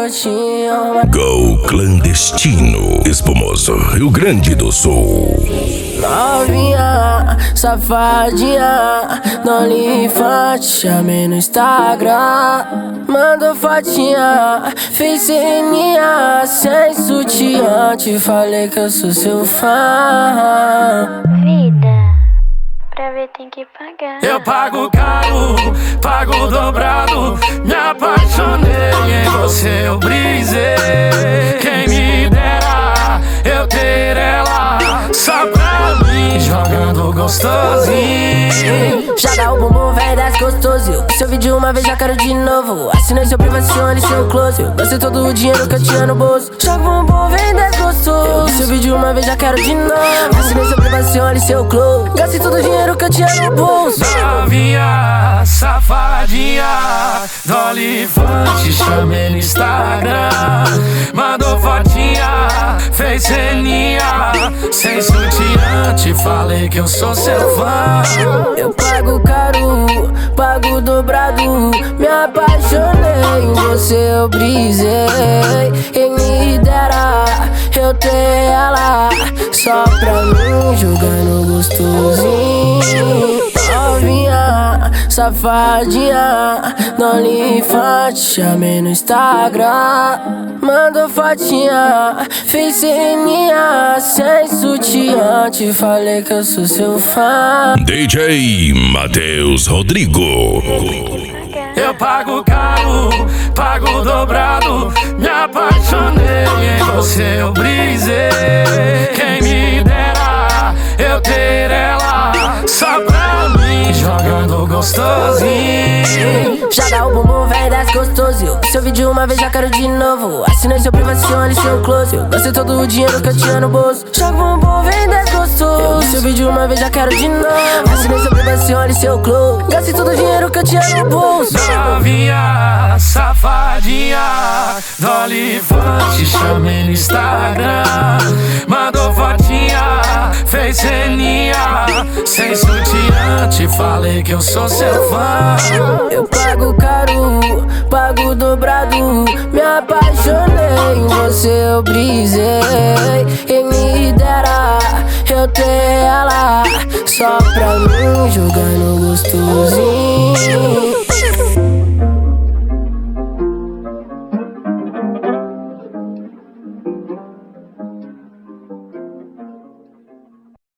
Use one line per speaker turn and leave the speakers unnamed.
garotinha.
Go Clandestino, Espumoso, Rio Grande do Sul.
Novinha, safadinha, no OnlyFans, chamei no Instagram. Mandou fotinha, fez ceninha, sem sutiã. Te falei que eu sou seu fã.
Vida, pra ver tem que pagar.
Eu pago caro, pago dobrado. Me apaixonei em você, eu brisei. Quem me dera eu ter ela só pra mim, jogando gostosinho.
Joga o bumbum, véi, das gostoso. Seu vídeo uma vez, já quero de novo. Assinei seu privacione e seu close. Gastei todo o dinheiro que eu tinha no bolso. Joga o bumbum, véi, das gostoso. Seu vídeo uma vez, já quero de novo. Assinei seu privacione e seu close. Gastei todo o dinheiro que eu tinha no bolso.
Novinha, safadinha, do OnlyFans, te chamei no Instagram. Mandou fotinha, fez ceninha, sem sutiã. Te falei que eu sou seu fã.
Eu pago caro, pago dobrado. Me apaixonei em você, eu brisei. Quem me dera eu ter ela só pra mim, jogando gostosinho. Novinha, safadinha, no OnlyFans, chamei no Instagram. Mandou fotinha, fez ceninha, sem sutiã. Te falei que eu sou seu fã.
DJ Matheus Rodrigo.
Eu pago caro, pago dobrado. Me apaixonei em você, eu brisei. Quem me dera eu ter ela só pra mim, jogando gostosinho.
Joga o bumbum, véi, das gostoso. Seu vídeo uma vez, já quero de novo. Assinei seu privacione e seu close. Gastei todo o dinheiro que eu tinha no bolso. Joga o bumbum, véi, das gostoso. Seu vídeo uma vez, já quero de novo. Assinei seu privacione e seu close. Gastei todo o dinheiro que eu tinha no bolso.
Novinha, safadinha, do OnlyFans, te chamei no Instagram. Mandou fotinha, fez ceninha, sem sutiã. Te falei que eu sou seu fã.
Eu pago caro, pago dobrado. Me apaixonei em você, eu brisei. Quem me dera eu ter ela só pra mim, jogando gostosinho.